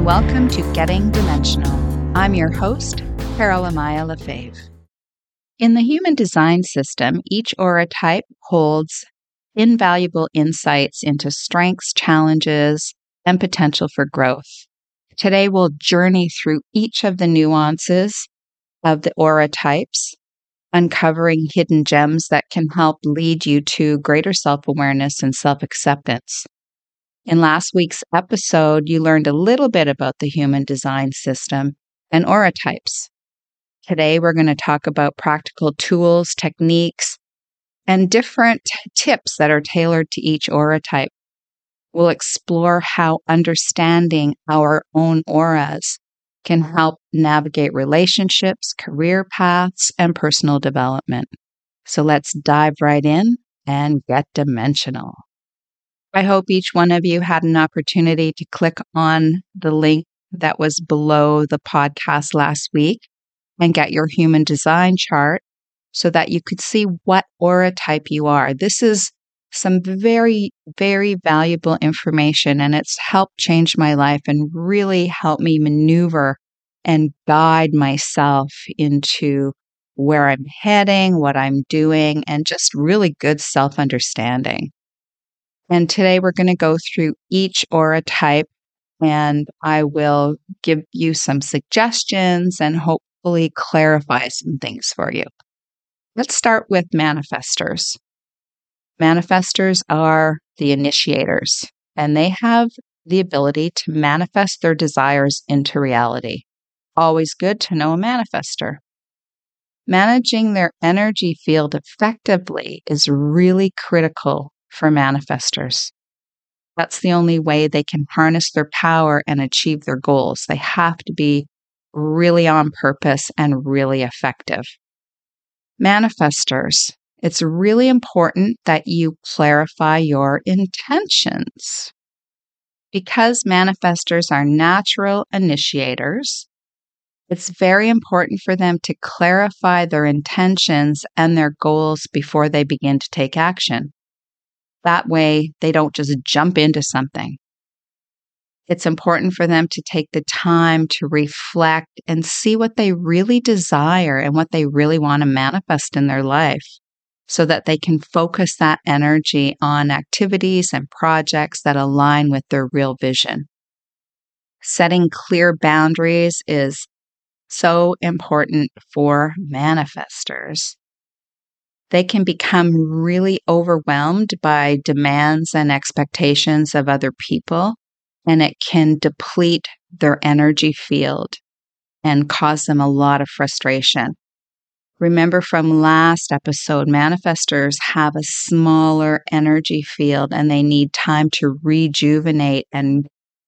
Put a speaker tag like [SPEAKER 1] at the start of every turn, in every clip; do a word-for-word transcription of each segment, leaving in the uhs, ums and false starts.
[SPEAKER 1] Welcome to Getting Dimensional. I'm your host, Carol Amaya Lefebvre. In the Human Design System, each aura type holds invaluable insights into strengths, challenges, and potential for growth. Today, we'll journey through each of the nuances of the aura types, uncovering hidden gems that can help lead you to greater self-awareness and self-acceptance. In last week's episode, you learned a little bit about the Human Design System and aura types. Today, we're going to talk about practical tools, techniques, and different tips that are tailored to each aura type. We'll explore how understanding our own auras can help navigate relationships, career paths, and personal development. So let's dive right in and get dimensional. I hope each one of you had an opportunity to click on the link that was below the podcast last week and get your human design chart so that you could see what aura type you are. This is some very, very valuable information, and it's helped change my life and really helped me maneuver and guide myself into where I'm heading, what I'm doing, and just really good self-understanding. And today we're going to go through each aura type, and I will give you some suggestions and hopefully clarify some things for you. Let's start with manifestors. Manifestors are the initiators, and they have the ability to manifest their desires into reality. Always good to know a manifestor. Managing their energy field effectively is really critical for manifestors. That's the only way they can harness their power and achieve their goals. They have to be really on purpose and really effective. Manifestors, it's really important that you clarify your intentions. Because manifestors are natural initiators, it's very important for them to clarify their intentions and their goals before they begin to take action. That way, they don't just jump into something. It's important for them to take the time to reflect and see what they really desire and what they really want to manifest in their life so that they can focus that energy on activities and projects that align with their real vision. Setting clear boundaries is so important for manifestors. They can become really overwhelmed by demands and expectations of other people, and it can deplete their energy field and cause them a lot of frustration. Remember from last episode, manifestors have a smaller energy field and they need time to rejuvenate and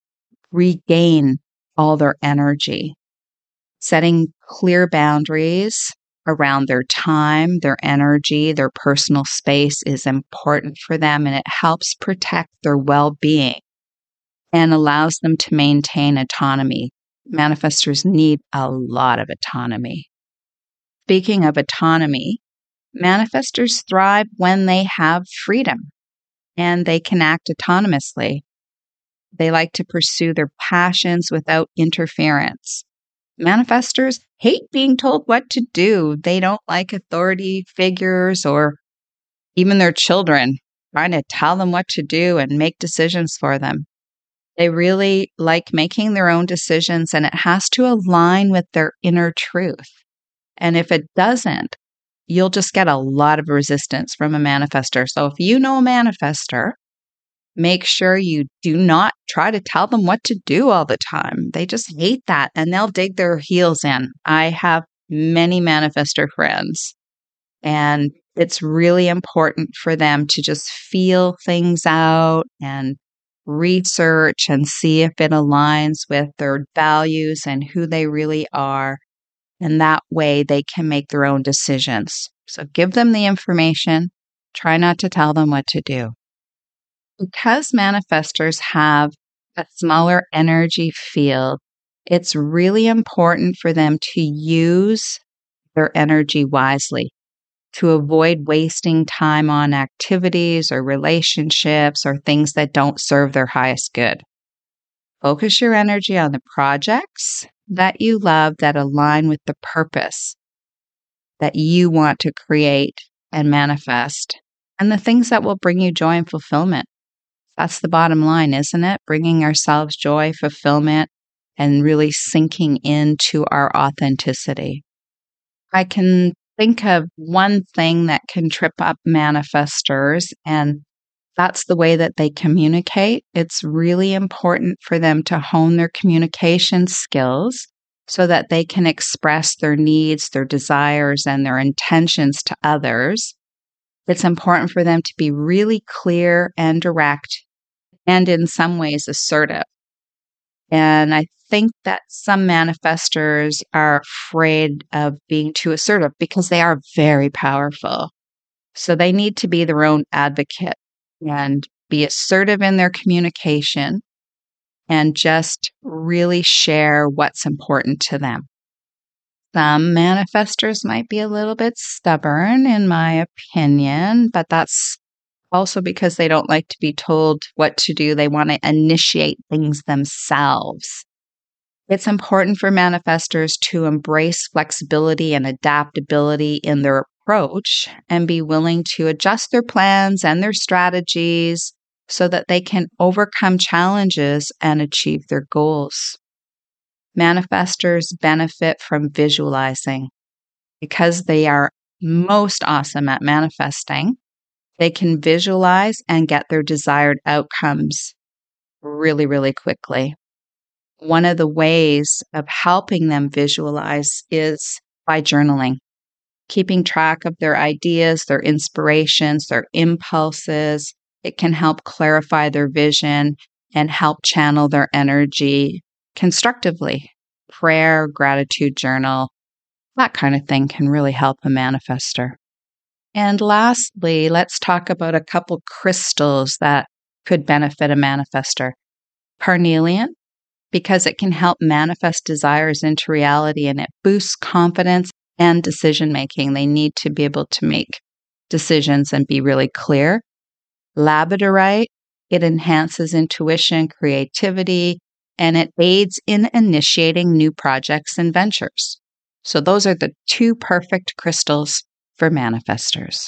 [SPEAKER 1] regain all their energy. Setting clear boundaries around their time, their energy, their personal space is important for them, and it helps protect their well-being and allows them to maintain autonomy. Manifestors need a lot of autonomy. Speaking of autonomy, manifestors thrive when they have freedom and they can act autonomously. They like to pursue their passions without interference. Manifestors hate being told what to do. They don't like authority figures or even their children trying to tell them what to do and make decisions for them. They really like making their own decisions, and it has to align with their inner truth. And if it doesn't, you'll just get a lot of resistance from a manifestor. So if you know a manifestor, make sure you do not try to tell them what to do all the time. They just hate that and they'll dig their heels in. I have many manifestor friends, and it's really important for them to just feel things out and research and see if it aligns with their values and who they really are. And that way they can make their own decisions. So give them the information. Try not to tell them what to do. Because manifestors have a smaller energy field, it's really important for them to use their energy wisely, to avoid wasting time on activities or relationships or things that don't serve their highest good. Focus your energy on the projects that you love that align with the purpose that you want to create and manifest, and the things that will bring you joy and fulfillment. That's the bottom line, isn't it? Bringing ourselves joy, fulfillment, and really sinking into our authenticity. I can think of one thing that can trip up manifestors, and that's the way that they communicate. It's really important for them to hone their communication skills so that they can express their needs, their desires, and their intentions to others. It's important for them to be really clear and direct, and in some ways assertive. And I think that some manifestors are afraid of being too assertive because they are very powerful. So they need to be their own advocate and be assertive in their communication and just really share what's important to them. Some manifestors might be a little bit stubborn, in my opinion, but that's also because they don't like to be told what to do. They want to initiate things themselves. It's important for manifestors to embrace flexibility and adaptability in their approach and be willing to adjust their plans and their strategies so that they can overcome challenges and achieve their goals. Manifestors benefit from visualizing because they are most awesome at manifesting. They can visualize and get their desired outcomes really, really quickly. One of the ways of helping them visualize is by journaling, keeping track of their ideas, their inspirations, their impulses. It can help clarify their vision and help channel their energy constructively. Prayer, gratitude journal, that kind of thing can really help a manifestor. And lastly, let's talk about a couple crystals that could benefit a manifestor. Carnelian, because it can help manifest desires into reality and it boosts confidence and decision making. They need to be able to make decisions and be really clear. Labradorite, it enhances intuition, creativity, and it aids in initiating new projects and ventures. So those are the two perfect crystals for manifestors.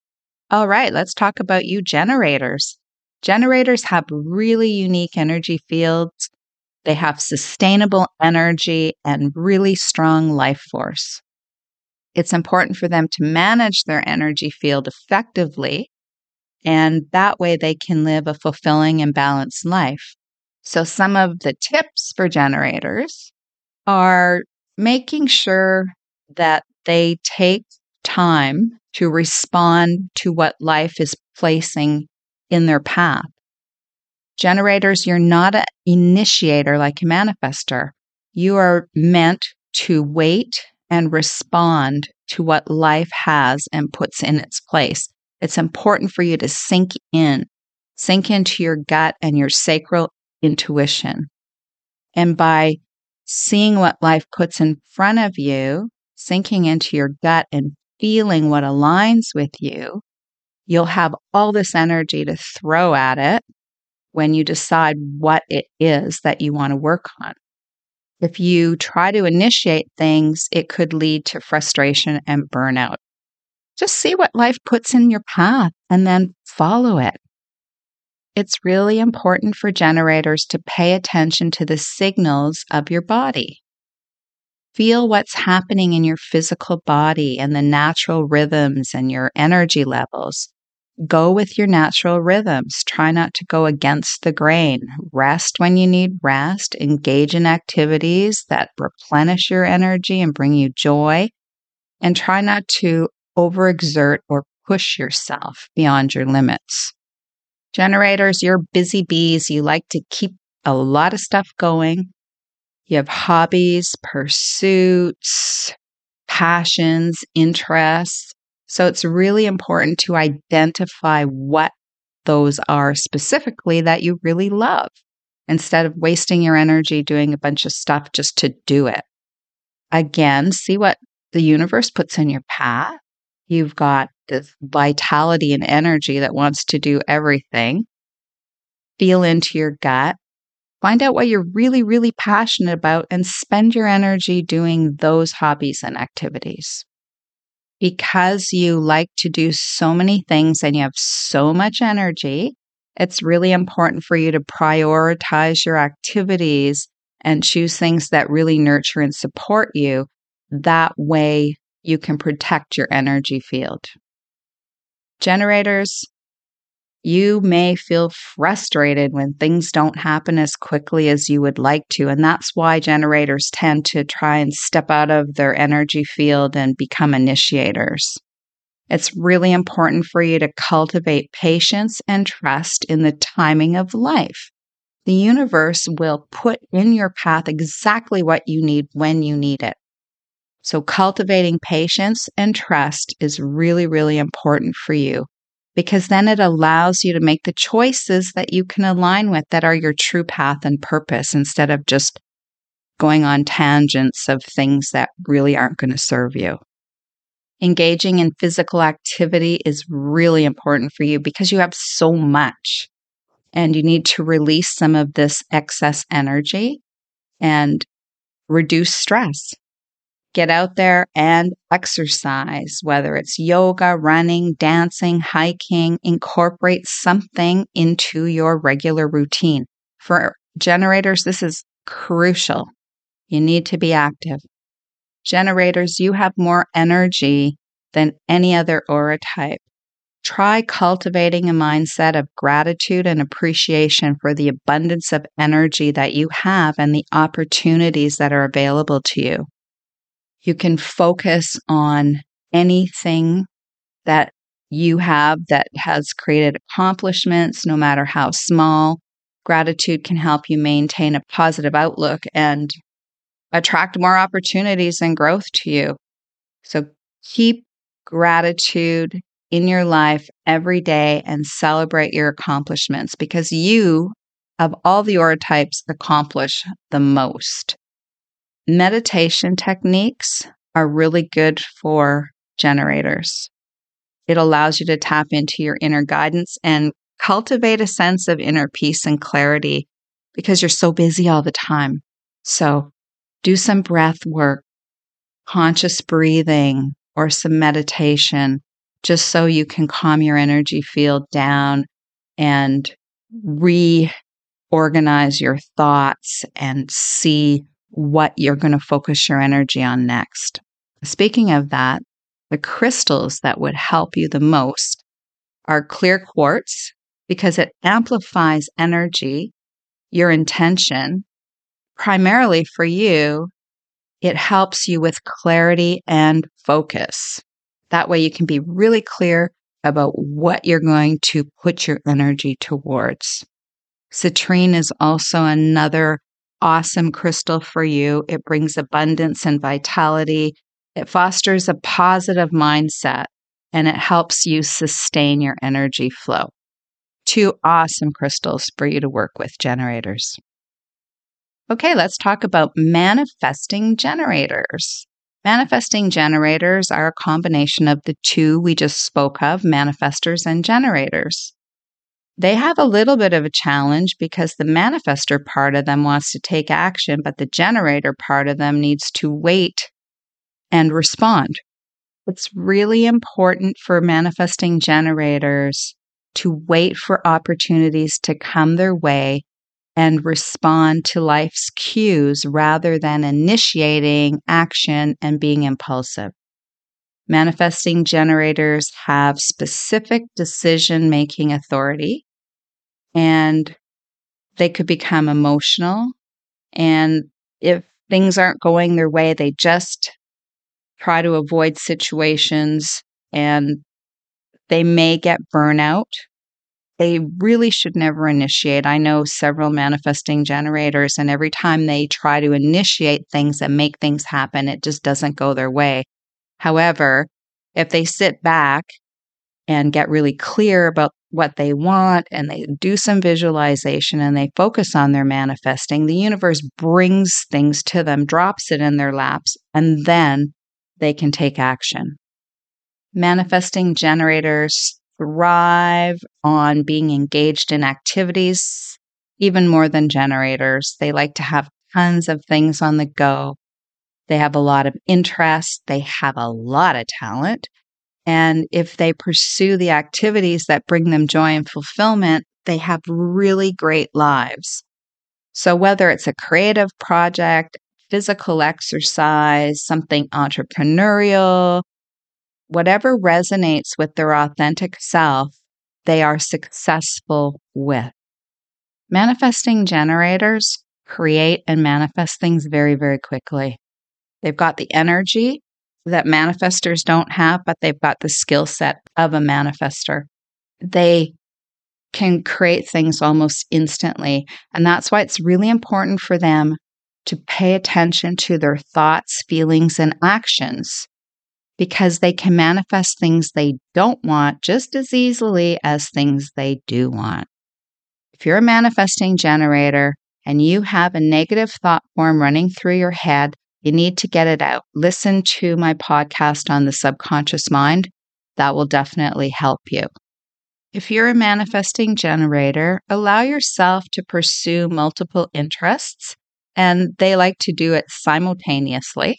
[SPEAKER 1] All right, let's talk about you generators. Generators have really unique energy fields. They have sustainable energy and really strong life force. It's important for them to manage their energy field effectively, and that way they can live a fulfilling and balanced life. So some of the tips for generators are making sure that they take time to respond to what life is placing in their path. Generators, you're not an initiator like a manifestor. You are meant to wait and respond to what life has and puts in its place. It's important for you to sink in, sink into your gut and your sacral intuition. And by seeing what life puts in front of you, sinking into your gut and feeling what aligns with you, you'll have all this energy to throw at it when you decide what it is that you want to work on. If you try to initiate things, it could lead to frustration and burnout. Just see what life puts in your path and then follow it. It's really important for generators to pay attention to the signals of your body. Feel what's happening in your physical body and the natural rhythms and your energy levels. Go with your natural rhythms. Try not to go against the grain. Rest when you need rest. Engage in activities that replenish your energy and bring you joy. And try not to overexert or push yourself beyond your limits. Generators, you're busy bees. You like to keep a lot of stuff going. You have hobbies, pursuits, passions, interests. So it's really important to identify what those are specifically that you really love, instead of wasting your energy doing a bunch of stuff just to do it. Again, see what the universe puts in your path. You've got this vitality and energy that wants to do everything. Feel into your gut. Find out what you're really, really passionate about and spend your energy doing those hobbies and activities. Because you like to do so many things and you have so much energy, it's really important for you to prioritize your activities and choose things that really nurture and support you. That way you can protect your energy field. Generators, you may feel frustrated when things don't happen as quickly as you would like to, and that's why generators tend to try and step out of their energy field and become initiators. It's really important for you to cultivate patience and trust in the timing of life. The universe will put in your path exactly what you need when you need it. So cultivating patience and trust is really, really important for you, because then it allows you to make the choices that you can align with that are your true path and purpose, instead of just going on tangents of things that really aren't going to serve you. Engaging in physical activity is really important for you because you have so much and you need to release some of this excess energy and reduce stress. Get out there and exercise, whether it's yoga, running, dancing, hiking. Incorporate something into your regular routine. For generators, this is crucial. You need to be active. Generators, you have more energy than any other aura type. Try cultivating a mindset of gratitude and appreciation for the abundance of energy that you have and the opportunities that are available to you. You can focus on anything that you have that has created accomplishments, no matter how small. Gratitude can help you maintain a positive outlook and attract more opportunities and growth to you. So keep gratitude in your life every day and celebrate your accomplishments, because you, of all the aura types, accomplish the most. Meditation techniques are really good for generators. It allows you to tap into your inner guidance and cultivate a sense of inner peace and clarity because you're so busy all the time. So do some breath work, conscious breathing, or some meditation, just so you can calm your energy field down and reorganize your thoughts and see what you're going to focus your energy on next. Speaking of that, the crystals that would help you the most are clear quartz, because it amplifies energy, your intention. Primarily for you, it helps you with clarity and focus. That way you can be really clear about what you're going to put your energy towards. Citrine is also another awesome crystal for you. It brings abundance and vitality. It fosters a positive mindset, and it helps you sustain your energy flow. Two awesome crystals for you to work with, generators. Okay, let's talk about manifesting generators. Manifesting generators are a combination of the two we just spoke of, manifestors and generators. They have a little bit of a challenge because the manifestor part of them wants to take action, but the generator part of them needs to wait and respond. It's really important for manifesting generators to wait for opportunities to come their way and respond to life's cues rather than initiating action and being impulsive. Manifesting generators have specific decision-making authority, and they could become emotional. And if things aren't going their way, they just try to avoid situations, and they may get burnout. They really should never initiate. I know several manifesting generators, and every time they try to initiate things and make things happen, it just doesn't go their way. However, if they sit back and get really clear about what they want and they do some visualization and they focus on their manifesting, the universe brings things to them, drops it in their laps, and then they can take action. Manifesting generators thrive on being engaged in activities even more than generators. They like to have tons of things on the go. They have a lot of interest. They have a lot of talent. And if they pursue the activities that bring them joy and fulfillment, they have really great lives. So whether it's a creative project, physical exercise, something entrepreneurial, whatever resonates with their authentic self, they are successful with. Manifesting generators create and manifest things very, very quickly. They've got the energy that manifestors don't have, but they've got the skill set of a manifester. They can create things almost instantly. And that's why it's really important for them to pay attention to their thoughts, feelings, and actions, because they can manifest things they don't want just as easily as things they do want. If you're a manifesting generator and you have a negative thought form running through your head, you need to get it out. Listen to my podcast on the subconscious mind. That will definitely help you. If you're a manifesting generator, allow yourself to pursue multiple interests, and they like to do it simultaneously.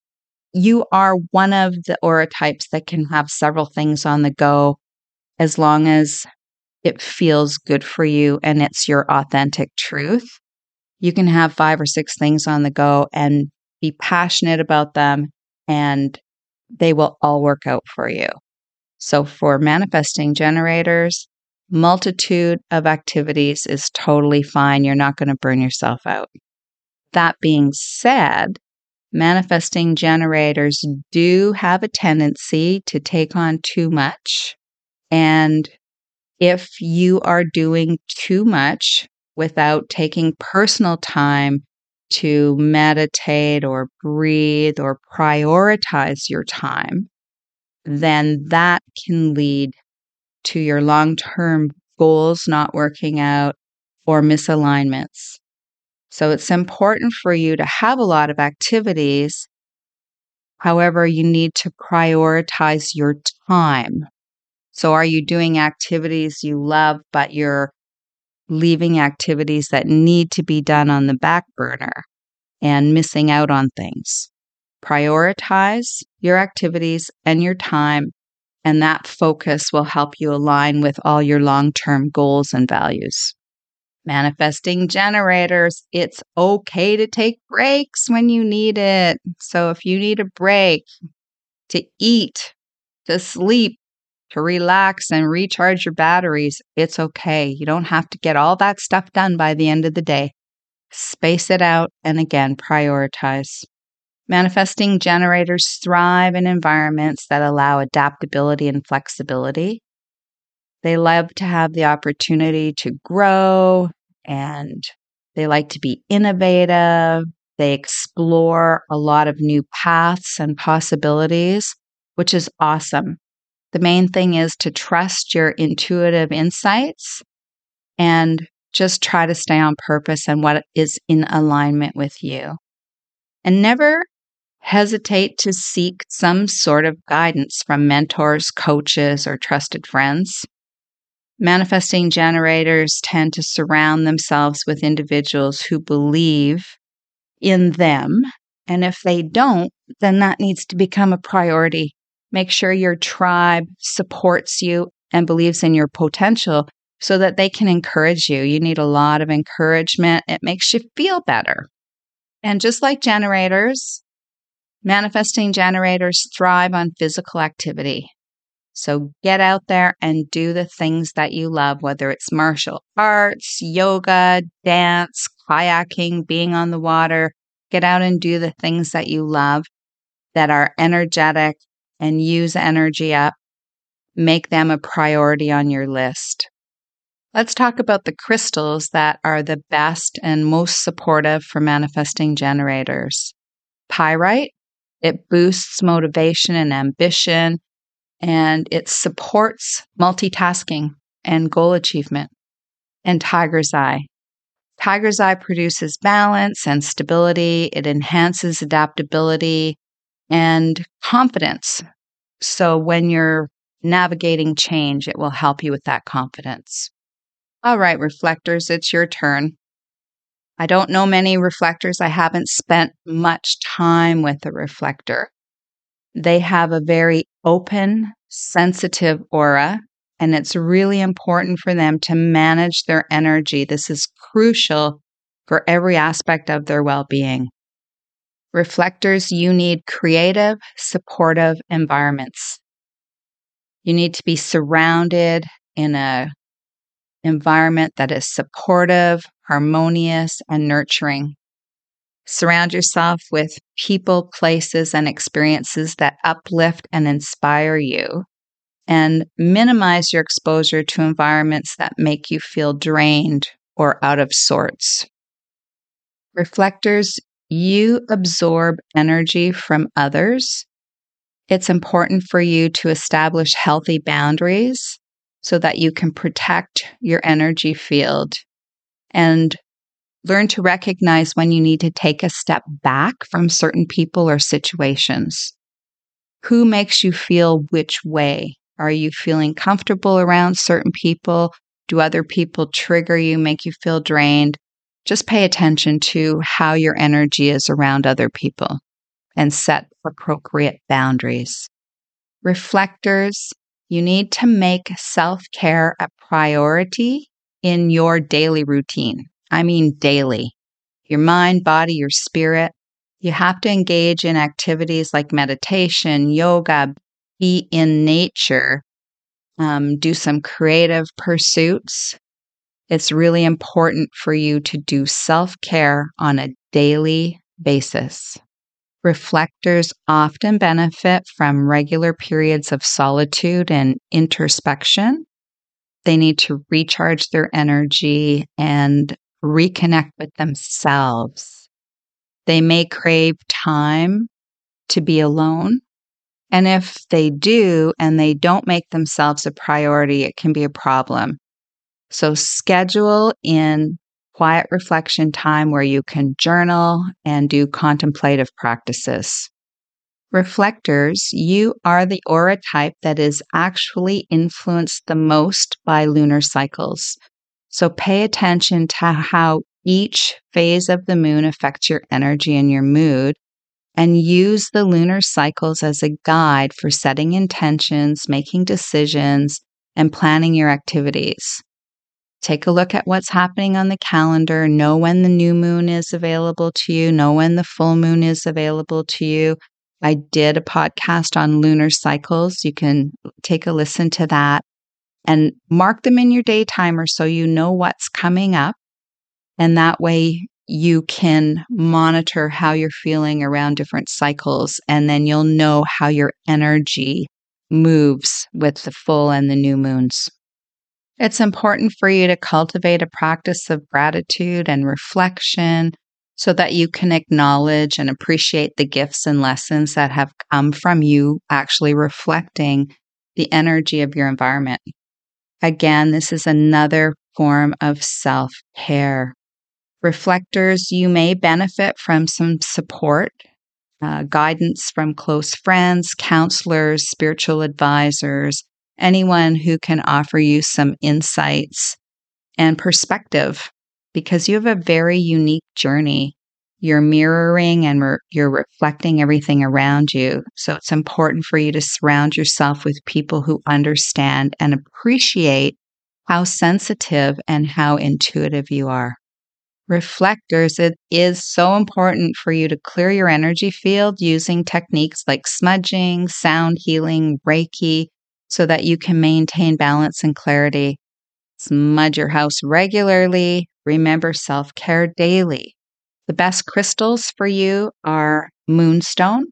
[SPEAKER 1] You are one of the aura types that can have several things on the go as long as it feels good for you and it's your authentic truth. You can have five or six things on the go and be passionate about them, and they will all work out for you. So for manifesting generators, multitude of activities is totally fine. You're not going to burn yourself out. That being said, manifesting generators do have a tendency to take on too much. And if you are doing too much without taking personal time to meditate or breathe or prioritize your time, then that can lead to your long-term goals not working out or misalignments. So it's important for you to have a lot of activities. However, you need to prioritize your time. So are you doing activities you love, but you're leaving activities that need to be done on the back burner and missing out on things? Prioritize your activities and your time, and that focus will help you align with all your long-term goals and values. Manifesting generators, it's okay to take breaks when you need it. So if you need a break to eat, to sleep, to relax and recharge your batteries, it's okay. You don't have to get all that stuff done by the end of the day. Space it out and again, prioritize. Manifesting generators thrive in environments that allow adaptability and flexibility. They love to have the opportunity to grow, and they like to be innovative. They explore a lot of new paths and possibilities, which is awesome. The main thing is to trust your intuitive insights and just try to stay on purpose and what is in alignment with you. And never hesitate to seek some sort of guidance from mentors, coaches, or trusted friends. Manifesting generators tend to surround themselves with individuals who believe in them. And if they don't, then that needs to become a priority. Make sure your tribe supports you and believes in your potential so that they can encourage you. You need a lot of encouragement. It makes you feel better. And just like generators, manifesting generators thrive on physical activity. So get out there and do the things that you love, whether it's martial arts, yoga, dance, kayaking, being on the water. Get out and do the things that you love that are energetic and use energy up. Make them a priority on your list. Let's talk about the crystals that are the best and most supportive for manifesting generators. Pyrite, it boosts motivation and ambition, and it supports multitasking and goal achievement. And tiger's eye. Tiger's eye produces balance and stability. It enhances adaptability and confidence. So when you're navigating change, it will help you with that confidence. All right, reflectors, it's your turn. I don't know many reflectors. I haven't spent much time with a reflector. They have a very open, sensitive aura, and it's really important for them to manage their energy. This is crucial for every aspect of their well-being. Reflectors, you need creative, supportive environments. You need to be surrounded in an environment that is supportive, harmonious, and nurturing. Surround yourself with people, places, and experiences that uplift and inspire you, and minimize your exposure to environments that make you feel drained or out of sorts. Reflectors, you absorb energy from others. It's important for you to establish healthy boundaries so that you can protect your energy field and learn to recognize when you need to take a step back from certain people or situations. Who makes you feel which way? Are you feeling comfortable around certain people? Do other people trigger you, make you feel drained? Just pay attention to how your energy is around other people and set appropriate boundaries. Reflectors, you need to make self-care a priority in your daily routine. I mean daily. Your mind, body, your spirit. You have to engage in activities like meditation, yoga, be in nature, um, do some creative pursuits. It's really important for you to do self-care on a daily basis. Reflectors often benefit from regular periods of solitude and introspection. They need to recharge their energy and reconnect with themselves. They may crave time to be alone. And if they do and they don't make themselves a priority, it can be a problem. So schedule in quiet reflection time where you can journal and do contemplative practices. Reflectors, you are the aura type that is actually influenced the most by lunar cycles. So pay attention to how each phase of the moon affects your energy and your mood, and use the lunar cycles as a guide for setting intentions, making decisions, and planning your activities. Take a look at what's happening on the calendar. Know when the new moon is available to you. Know when the full moon is available to you. I did a podcast on lunar cycles. You can take a listen to that and mark them in your day timer so you know what's coming up. And that way you can monitor how you're feeling around different cycles. And then you'll know how your energy moves with the full and the new moons. It's important for you to cultivate a practice of gratitude and reflection so that you can acknowledge and appreciate the gifts and lessons that have come from you actually reflecting the energy of your environment. Again, this is another form of self-care. Reflectors, you may benefit from some support, uh, guidance from close friends, counselors, spiritual advisors, anyone who can offer you some insights and perspective, because you have a very unique journey. You're mirroring and re- you're reflecting everything around you. So it's important for you to surround yourself with people who understand and appreciate how sensitive and how intuitive you are. Reflectors, it is so important for you to clear your energy field using techniques like smudging, sound healing, Reiki, so that you can maintain balance and clarity. Smudge your house regularly. Remember self-care daily. The best crystals for you are moonstone.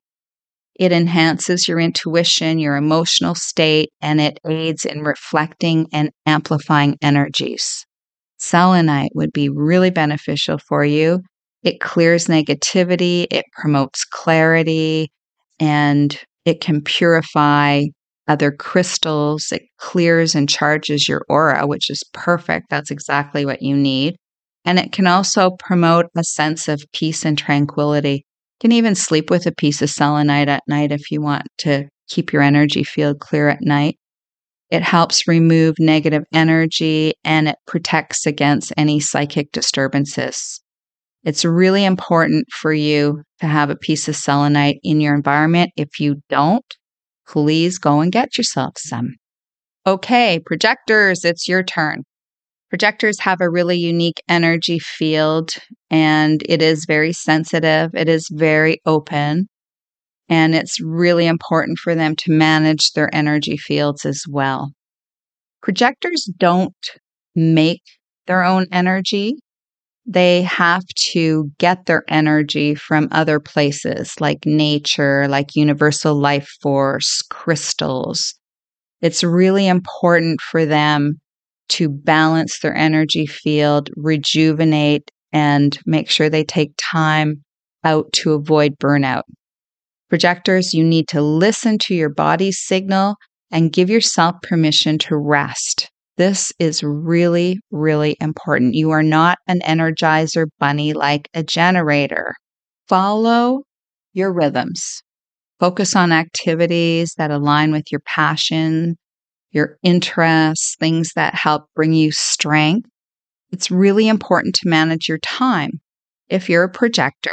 [SPEAKER 1] It enhances your intuition, your emotional state, and it aids in reflecting and amplifying energies. Selenite would be really beneficial for you. It clears negativity, it promotes clarity, and it can purify other crystals. It clears and charges your aura, which is perfect. That's exactly what you need. And it can also promote a sense of peace and tranquility. You can even sleep with a piece of selenite at night if you want to keep your energy field clear at night. It helps remove negative energy and it protects against any psychic disturbances. It's really important for you to have a piece of selenite in your environment. If you don't, please go and get yourself some. Okay, projectors, it's your turn. Projectors have a really unique energy field and it is very sensitive. It is very open. And it's really important for them to manage their energy fields as well. Projectors don't make their own energy. They have to get their energy from other places like nature, like universal life force, crystals. It's really important for them to balance their energy field, rejuvenate, and make sure they take time out to avoid burnout. Projectors, you need to listen to your body's signal and give yourself permission to rest. This is really, really important. You are not an energizer bunny like a generator. Follow your rhythms. Focus on activities that align with your passion, your interests, things that help bring you strength. It's really important to manage your time. If you're a projector,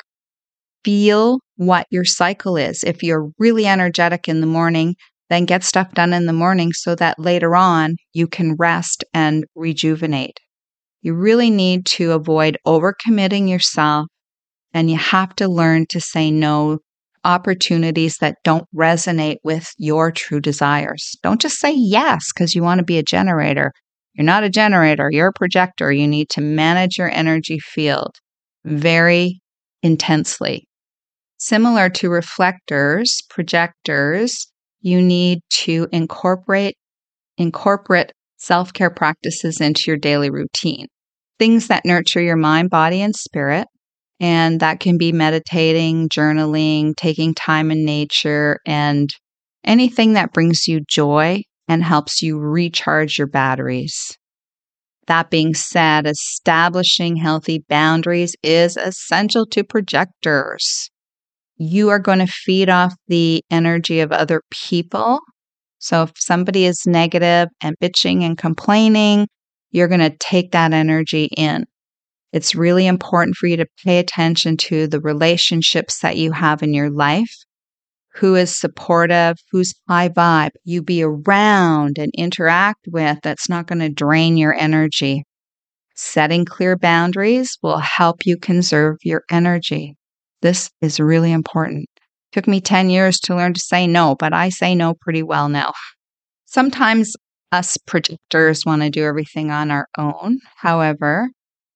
[SPEAKER 1] feel what your cycle is. If you're really energetic in the morning, then get stuff done in the morning so that later on you can rest and rejuvenate. You really need to avoid overcommitting yourself, and you have to learn to say no to opportunities that don't resonate with your true desires. Don't just say yes because you want to be a generator. You're not a generator, you're a projector. You need to manage your energy field very intensely. Similar to reflectors, projectors, you need to incorporate incorporate self-care practices into your daily routine. Things that nurture your mind, body, and spirit. And that can be meditating, journaling, taking time in nature, and anything that brings you joy and helps you recharge your batteries. That being said, establishing healthy boundaries is essential to projectors. You are going to feed off the energy of other people. So if somebody is negative and bitching and complaining, you're going to take that energy in. It's really important for you to pay attention to the relationships that you have in your life. Who is supportive, who's high vibe, you be around and interact with that's not going to drain your energy. Setting clear boundaries will help you conserve your energy. This is really important. It took me ten years to learn to say no, but I say no pretty well now. Sometimes us projectors want to do everything on our own. However,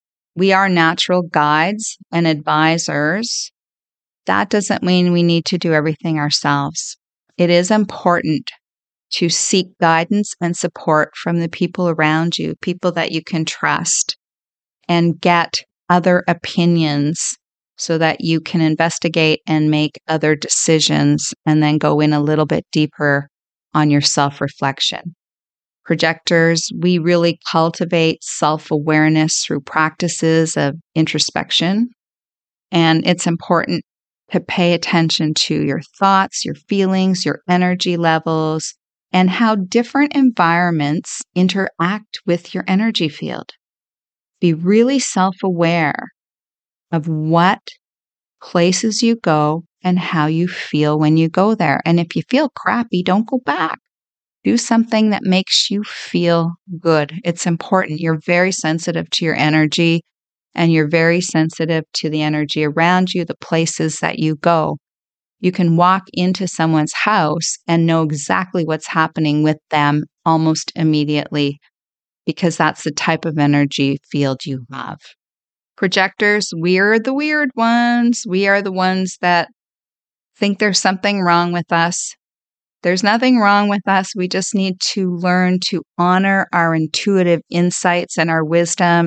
[SPEAKER 1] we are natural guides and advisors. That doesn't mean we need to do everything ourselves. It is important to seek guidance and support from the people around you, people that you can trust, and get other opinions so that you can investigate and make other decisions and then go in a little bit deeper on your self-reflection. Projectors, we really cultivate self-awareness through practices of introspection, and it's important to pay attention to your thoughts, your feelings, your energy levels, and how different environments interact with your energy field. Be really self-aware of what places you go and how you feel when you go there. And if you feel crappy, don't go back. Do something that makes you feel good. It's important. You're very sensitive to your energy, and you're very sensitive to the energy around you, the places that you go. You can walk into someone's house and know exactly what's happening with them almost immediately because that's the type of energy field you have. Projectors, we're the weird ones. We are the ones that think there's something wrong with us. There's nothing wrong with us. We just need to learn to honor our intuitive insights and our wisdom,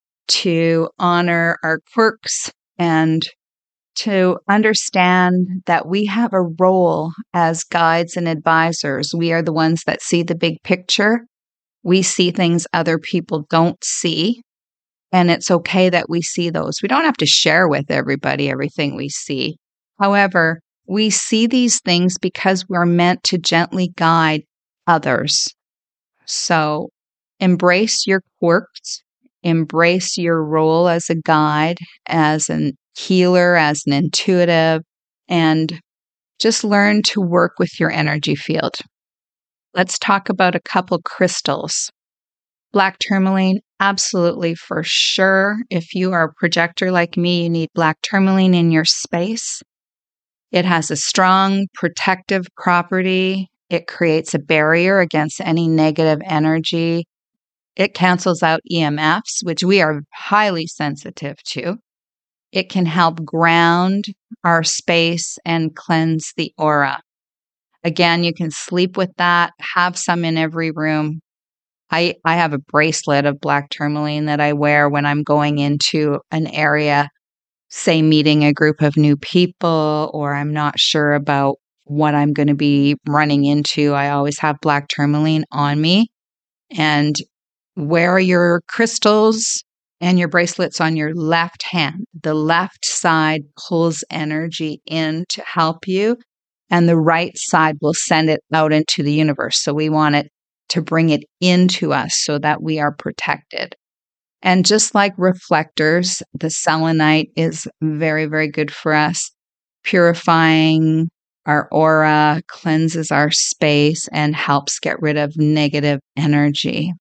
[SPEAKER 1] to honor our quirks, and to understand that we have a role as guides and advisors. We are the ones that see the big picture. We see things other people don't see. And it's okay that we see those. We don't have to share with everybody everything we see. However, we see these things because we're meant to gently guide others. So embrace your quirks, embrace your role as a guide, as an healer, as an intuitive, and just learn to work with your energy field. Let's talk about a couple crystals. Black tourmaline, absolutely for sure. If you are a projector like me, you need black tourmaline in your space. It has a strong protective property. It creates a barrier against any negative energy. It cancels out E M Fs, which we are highly sensitive to. It can help ground our space and cleanse the aura. Again, you can sleep with that, have some in every room. I, I have a bracelet of black tourmaline that I wear when I'm going into an area, say meeting a group of new people, or I'm not sure about what I'm going to be running into. I always have black tourmaline on me. And wear your crystals and your bracelets on your left hand. The left side pulls energy in to help you, and the right side will send it out into the universe. So we want it to bring it into us so that we are protected. And just like reflectors, the selenite is very, very good for us, purifying our aura, cleanses our space, and helps get rid of negative energy.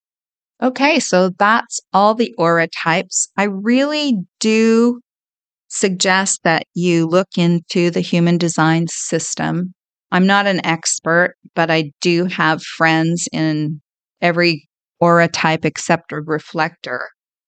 [SPEAKER 1] Okay, so that's all the aura types. I really do suggest that you look into the human design system. I'm not an expert, but I do have friends in every aura type except a reflector.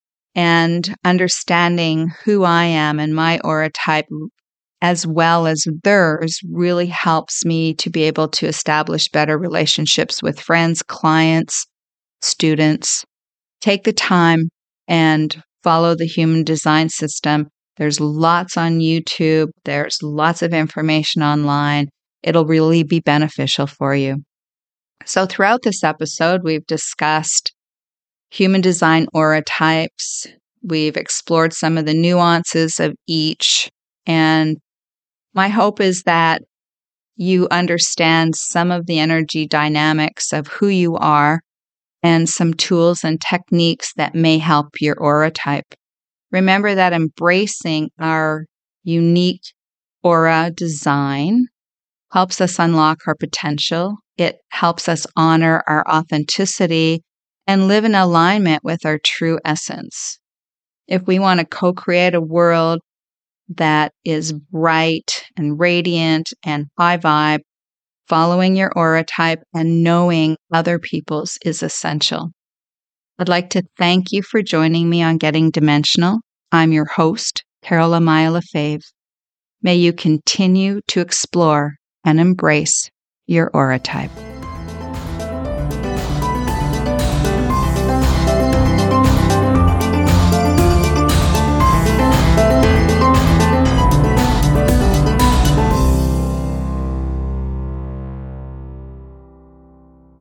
[SPEAKER 1] And understanding who I am and my aura type as well as theirs really helps me to be able to establish better relationships with friends, clients, students. Take the time and follow the human design system. There's lots on YouTube. There's lots of information online. It'll really be beneficial for you. So throughout this episode, we've discussed human design aura types. We've explored some of the nuances of each. And my hope is that you understand some of the energy dynamics of who you are and some tools and techniques that may help your aura type. Remember that embracing our unique aura design helps us unlock our potential. It helps us honor our authenticity and live in alignment with our true essence. If we want to co-create a world that is bright and radiant and high vibe, following your aura type and knowing other people's is essential. I'd like to thank you for joining me on Getting Dimensional. I'm your host, Carol Amaya Lefebvre. May you continue to explore and embrace your aura type.